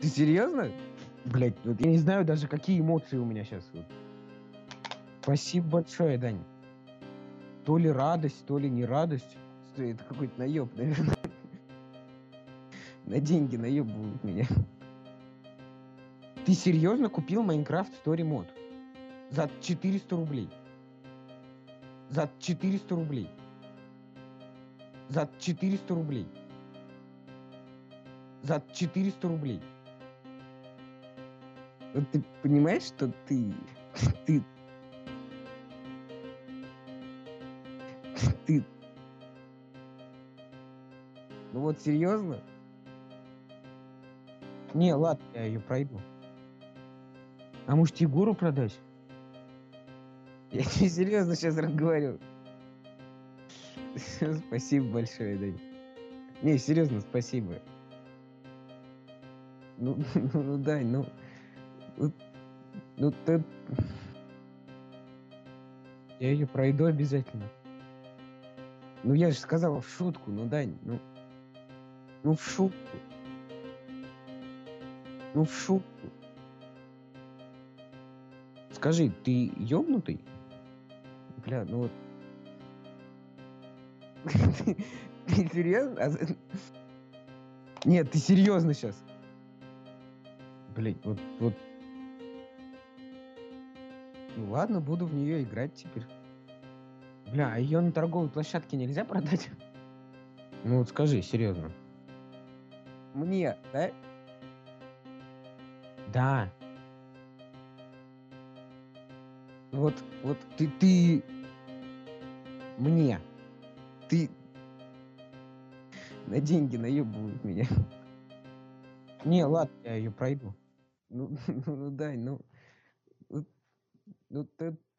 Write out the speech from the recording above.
Ты серьезно? Блять, вот я не знаю даже, какие эмоции у меня сейчас. Вот. Спасибо большое, Дань. То ли радость, то ли не радость. Это какой-то наеб, наверное. На деньги наебывают меня. Ты серьезно купил Майнкрафт Story Mod? За 400 рублей. За 400 рублей. За 400 рублей. За 400 рублей. Вот ты понимаешь, что ты... Ты... Ты... Ну вот серьезно? Не, ладно, я ее пройду. А может Егору продать? Я тебе серьезно сейчас говорю. Спасибо большое, Дань. Не, серьезно, спасибо. Ну, Дань, ну ты... Я ее пройду обязательно. Ну я же сказал в шутку, ну Дань, ну в шутку. Ну в шутку. Скажи, ты ёбнутый? Бля, ну вот... Ты серьезно? Нет, ты серьезно сейчас? Блять, вот... Ну ладно, буду в нее играть теперь. Бля, а ее на торговой площадке нельзя продать? Ну вот скажи, серьезно. Мне, да? Да. Вот ты... Мне. Ты... На деньги наебывают меня. Не, ладно, я ее пройду. Ну, Дань, ну ты